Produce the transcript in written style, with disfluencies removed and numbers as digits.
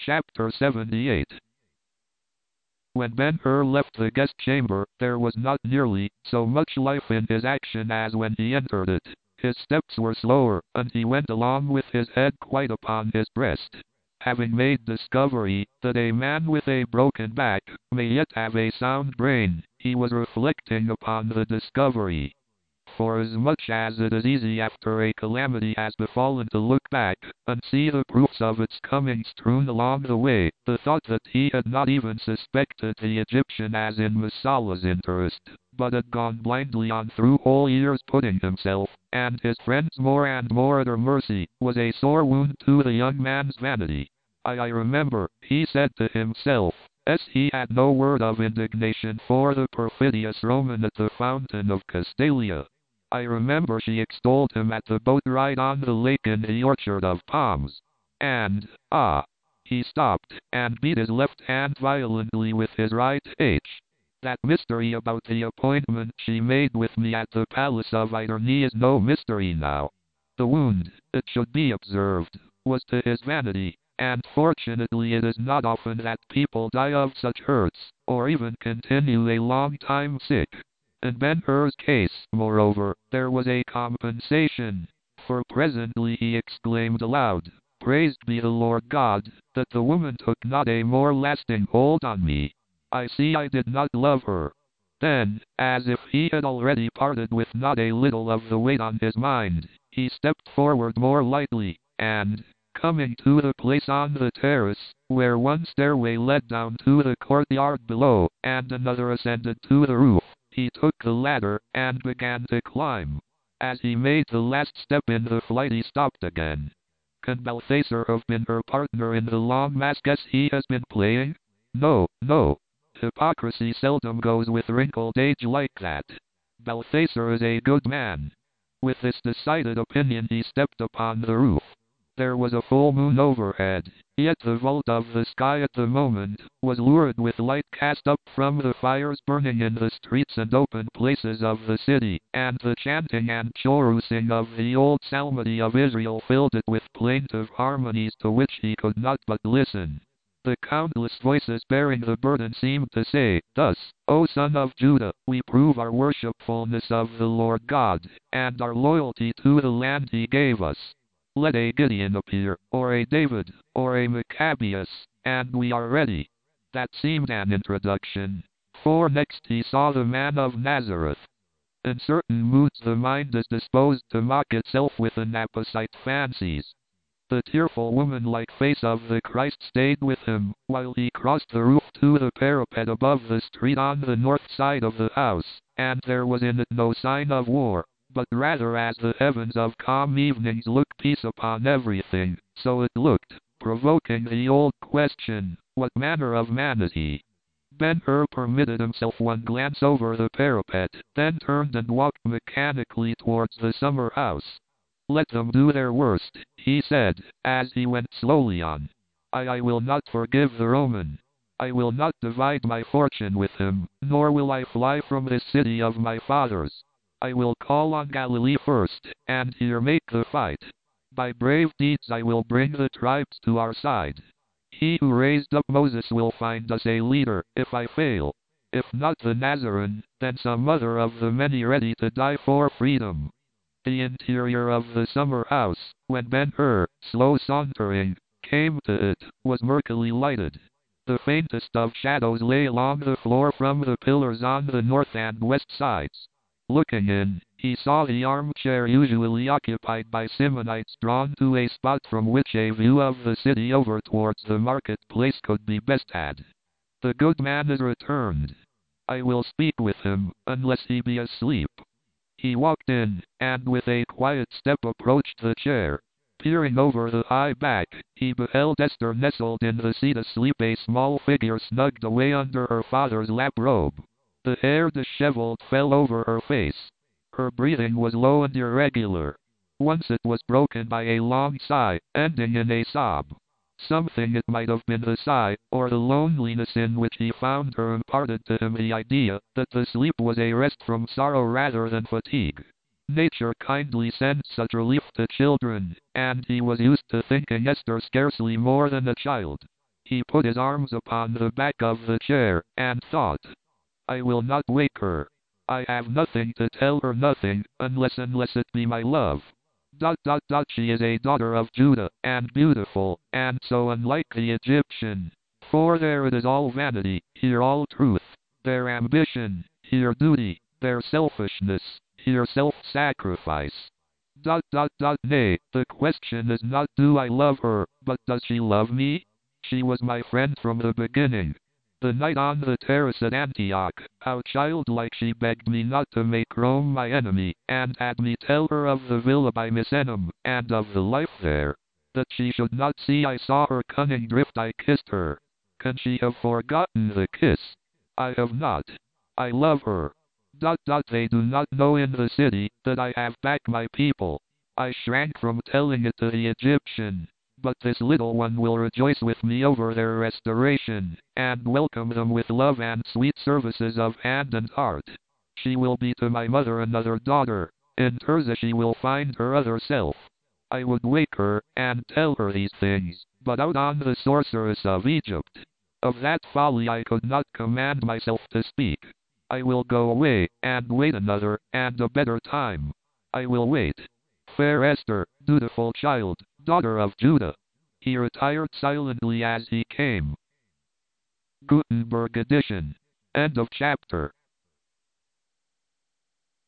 Chapter 78. When Ben-Hur left the guest chamber, there was not nearly so much life in his action as when he entered it. His steps were slower, and he went along with his head quite upon his breast. Having made discovery that a man with a broken back may yet have a sound brain, he was reflecting upon the discovery. For as much as it is easy after a calamity has befallen to look back, and see the proofs of its coming strewn along the way, the thought that he had not even suspected the Egyptian as in Messala's interest, but had gone blindly on through whole years putting himself, and his friends more and more at her mercy, was a sore wound to the young man's vanity. I remember, he said to himself, as he had no word of indignation for the perfidious Roman at the fountain of Castalia. I remember she extolled him at the boat ride on the lake in the orchard of palms. And, he stopped, and beat his left hand violently with his right. That mystery about the appointment she made with me at the palace of Iderne is no mystery now. The wound, it should be observed, was to his vanity, and fortunately it is not often that people die of such hurts, or even continue a long time sick. In Ben-Hur's case, moreover, there was a compensation, for presently he exclaimed aloud, "Praised be the Lord God, that the woman took not a more lasting hold on me. I see I did not love her." Then, as if he had already parted with not a little of the weight on his mind, he stepped forward more lightly, and, coming to the place on the terrace, where one stairway led down to the courtyard below, and another ascended to the roof, he took the ladder, and began to climb. As he made the last step in the flight he stopped again. Can Balthasar have been her partner in the long masquerade he has been playing? No. Hypocrisy seldom goes with wrinkled age like that. Balthasar is a good man. With this decided opinion he stepped upon the roof. There was a full moon overhead, yet the vault of the sky at the moment was lurid with light cast up from the fires burning in the streets and open places of the city, and the chanting and chorusing of the old psalmody of Israel filled it with plaintive harmonies to which he could not but listen. The countless voices bearing the burden seemed to say, "Thus, O son of Judah, we prove our worshipfulness of the Lord God, and our loyalty to the land he gave us. Let a Gideon appear, or a David, or a Maccabeus, and we are ready." That seemed an introduction, for next he saw the man of Nazareth. In certain moods the mind is disposed to mock itself with inapposite fancies. The tearful woman-like face of the Christ stayed with him, while he crossed the roof to the parapet above the street on the north side of the house, and there was in it no sign of war, but rather as the heavens of calm evenings look peace upon everything, so it looked, provoking the old question, what manner of man is he? Ben-Hur permitted himself one glance over the parapet, then turned and walked mechanically towards the summer house. "Let them do their worst," he said, as he went slowly on. I will not forgive the Roman. I will not divide my fortune with him, nor will I fly from this city of my fathers. I will call on Galilee first, and here make the fight. By brave deeds I will bring the tribes to our side. He who raised up Moses will find us a leader, if I fail. If not the Nazarene, then some other of the many ready to die for freedom." The interior of the summer house, when Ben-Hur, slow sauntering, came to it, was murkily lighted. The faintest of shadows lay along the floor from the pillars on the north and west sides. Looking in, he saw the armchair usually occupied by Simonites drawn to a spot from which a view of the city over towards the marketplace could be best had. "The good man is returned. I will speak with him, unless he be asleep." He walked in, and with a quiet step approached the chair. Peering over the high back, he beheld Esther nestled in the seat asleep, a small figure snugged away under her father's lap robe. The hair disheveled fell over her face. Her breathing was low and irregular. Once it was broken by a long sigh, ending in a sob. Something, it might have been the sigh, or the loneliness in which he found her, imparted to him the idea that the sleep was a rest from sorrow rather than fatigue. Nature kindly sends such relief to children, and he was used to thinking Esther scarcely more than a child. He put his arms upon the back of the chair, and thought, I will not wake her. I have nothing to tell her, nothing, unless it be my love. She is a daughter of Judah, and beautiful, and so unlike the Egyptian. For there it is all vanity, here all truth. Their ambition, here duty, their selfishness, here self-sacrifice. Nay, the question is not do I love her, but does she love me? She was my friend from the beginning. The night on the terrace at Antioch, how childlike she begged me not to make Rome my enemy, and had me tell her of the villa by Misenum, and of the life there. That she should not see I saw her cunning drift, I kissed her. Can she have forgotten the kiss? I have not. I love her. They do not know in the city that I have back my people. I shrank from telling it to the Egyptian. But this little one will rejoice with me over their restoration, and welcome them with love and sweet services of hand and heart. She will be to my mother another daughter. In Tirzah she will find her other self. I would wake her, and tell her these things, but out on the sorceress of Egypt. Of that folly I could not command myself to speak. I will go away, and wait another, and a better time. I will wait. Fair Esther, dutiful child, daughter of Judah. He retired silently as he came. Gutenberg edition. End of chapter.